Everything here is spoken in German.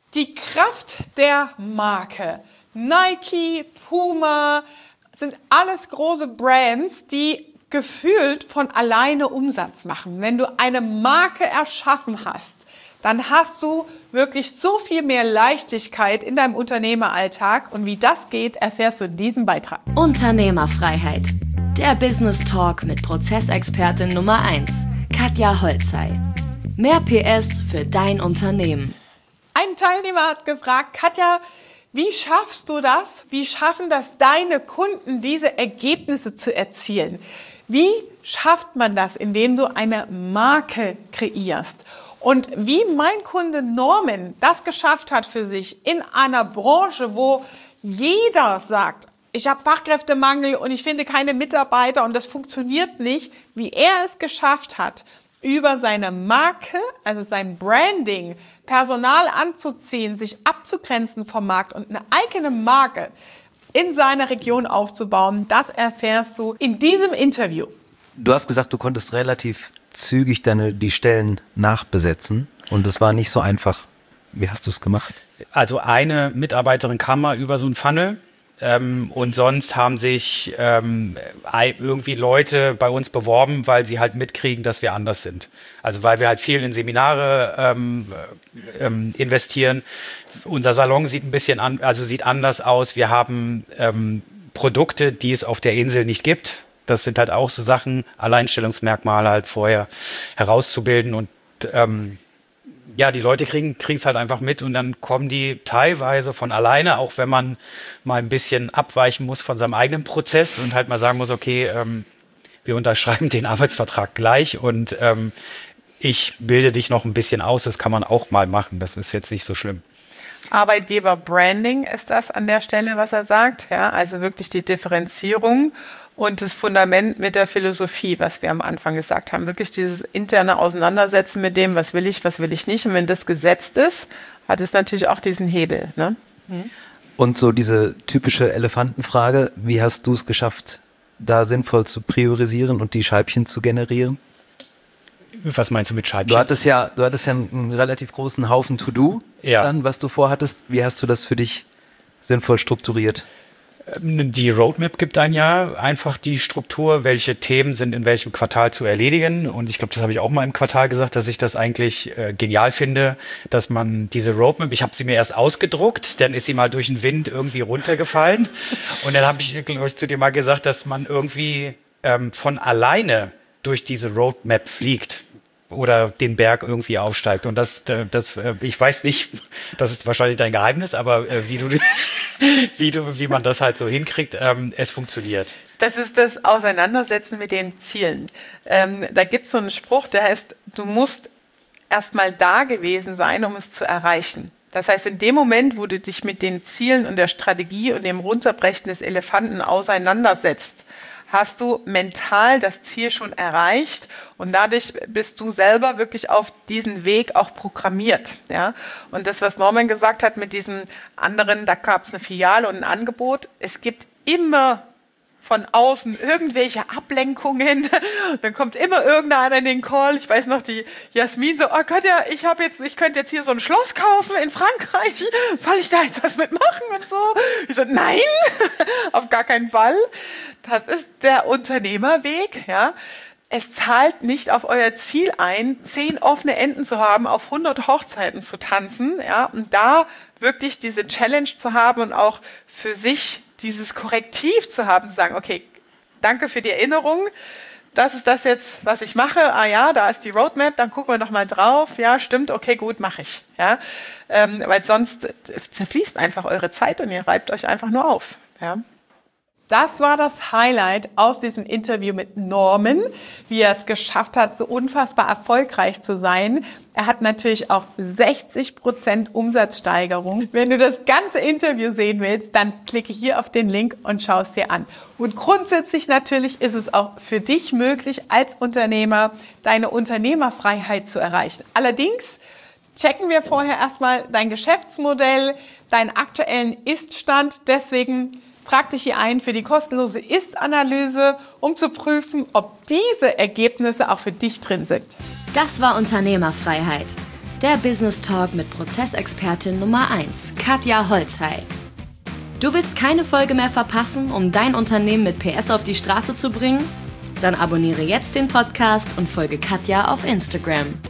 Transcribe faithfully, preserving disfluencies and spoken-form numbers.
Die Kraft der Marke. Nike, Puma sind alles große Brands, die gefühlt von alleine Umsatz machen. Wenn du eine Marke erschaffen hast, dann hast du wirklich so viel mehr Leichtigkeit in deinem Unternehmeralltag. Und wie das geht, erfährst du in diesem Beitrag. Unternehmerfreiheit. Der Business Talk mit Prozessexpertin Nummer eins, Katja Holzei. Mehr P S für dein Unternehmen. Ein Teilnehmer hat gefragt, Katja, wie schaffst du das? Wie schaffen das deine Kunden, diese Ergebnisse zu erzielen? Wie schafft man das, indem du eine Marke kreierst? Und wie mein Kunde Norman das geschafft hat für sich in einer Branche, wo jeder sagt, ich habe Fachkräftemangel und ich finde keine Mitarbeiter und das funktioniert nicht, wie er es geschafft hat, über seine Marke, also sein Branding, Personal anzuziehen, sich abzugrenzen vom Markt und eine eigene Marke in seiner Region aufzubauen, das erfährst du in diesem Interview. Du hast gesagt, du konntest relativ zügig deine, die Stellen nachbesetzen und es war nicht so einfach. Wie hast du es gemacht? Also eine Mitarbeiterin kam mal über so einen Funnel. Ähm, und sonst haben sich ähm, irgendwie Leute bei uns beworben, weil sie halt mitkriegen, dass wir anders sind. Also weil wir halt viel in Seminare ähm, ähm, investieren. Unser Salon sieht ein bisschen an, also sieht anders aus. Wir haben ähm, Produkte, die es auf der Insel nicht gibt. Das sind halt auch so Sachen, Alleinstellungsmerkmale halt vorher herauszubilden und ähm, ja, die Leute kriegen es halt einfach mit und dann kommen die teilweise von alleine, auch wenn man mal ein bisschen abweichen muss von seinem eigenen Prozess und halt mal sagen muss, okay, ähm, wir unterschreiben den Arbeitsvertrag gleich und ähm, ich bilde dich noch ein bisschen aus, das kann man auch mal machen, das ist jetzt nicht so schlimm. Arbeitgeber-Branding ist das an der Stelle, was er sagt, ja, also wirklich die Differenzierung und das Fundament mit der Philosophie, was wir am Anfang gesagt haben. Wirklich dieses interne Auseinandersetzen mit dem, was will ich, was will ich nicht. Und wenn das gesetzt ist, hat es natürlich auch diesen Hebel. Ne? Mhm. Und so diese typische Elefantenfrage, wie hast du es geschafft, da sinnvoll zu priorisieren und die Scheibchen zu generieren? Was meinst du mit Scheibchen? Du hattest ja, du hattest ja einen relativ großen Haufen To-Do, ja. dann, was du vorhattest. Wie hast du das für dich sinnvoll strukturiert? Die Roadmap gibt ein Jahr einfach die Struktur, welche Themen sind in welchem Quartal zu erledigen. Und ich glaube, das habe ich auch mal im Quartal gesagt, dass ich das eigentlich äh, genial finde, dass man diese Roadmap, ich habe sie mir erst ausgedruckt, dann ist sie mal durch den Wind irgendwie runtergefallen. Und dann habe ich, glaube ich, zu dir mal gesagt, dass man irgendwie ähm, von alleine durch diese Roadmap fliegt oder den Berg irgendwie aufsteigt. Und das, das, ich weiß nicht, das ist wahrscheinlich dein Geheimnis, aber wie du, wie du, wie man das halt so hinkriegt, ähm, es funktioniert. Das ist das Auseinandersetzen mit den Zielen. Ähm, da gibt es so einen Spruch, der heißt, du musst erstmal da gewesen sein, um es zu erreichen. Das heißt, in dem Moment, wo du dich mit den Zielen und der Strategie und dem Runterbrechen des Elefanten auseinandersetzt, hast du mental das Ziel schon erreicht und dadurch bist du selber wirklich auf diesen Weg auch programmiert. Ja? Und das, was Norman gesagt hat mit diesen anderen, da gab es eine Filiale und ein Angebot, es gibt immer von außen irgendwelche Ablenkungen, dann kommt immer irgendeiner in den Call, ich weiß noch, die Jasmin so, oh Gott, ja, ich habe jetzt, ich könnte jetzt hier so ein Schloss kaufen in Frankreich, soll ich da jetzt was mitmachen und so? Ich so, nein, auf gar keinen Fall. Das ist der Unternehmerweg, ja. Es zahlt nicht auf euer Ziel ein, zehn offene Enden zu haben, auf hundert Hochzeiten zu tanzen, ja, und da wirklich diese Challenge zu haben und auch für sich dieses Korrektiv zu haben, zu sagen, okay, danke für die Erinnerung, das ist das jetzt, was ich mache, ah ja, da ist die Roadmap, dann gucken wir noch mal drauf, ja, stimmt, okay, gut, mache ich, ja, ähm, weil sonst zerfließt einfach eure Zeit und ihr reibt euch einfach nur auf, ja. Das war das Highlight aus diesem Interview mit Norman, wie er es geschafft hat, so unfassbar erfolgreich zu sein. Er hat natürlich auch sechzig Prozent Umsatzsteigerung. Wenn du das ganze Interview sehen willst, dann klicke hier auf den Link und schau es dir an. Und grundsätzlich natürlich ist es auch für dich möglich, als Unternehmer deine Unternehmerfreiheit zu erreichen. Allerdings checken wir vorher erstmal dein Geschäftsmodell, deinen aktuellen Ist-Stand. Deswegen trag dich hier ein für die kostenlose Ist-Analyse, um zu prüfen, ob diese Ergebnisse auch für dich drin sind. Das war Unternehmerfreiheit. Der Business Talk mit Prozessexpertin Nummer eins, Katja Holzhey. Du willst keine Folge mehr verpassen, um dein Unternehmen mit P S auf die Straße zu bringen? Dann abonniere jetzt den Podcast und folge Katja auf Instagram.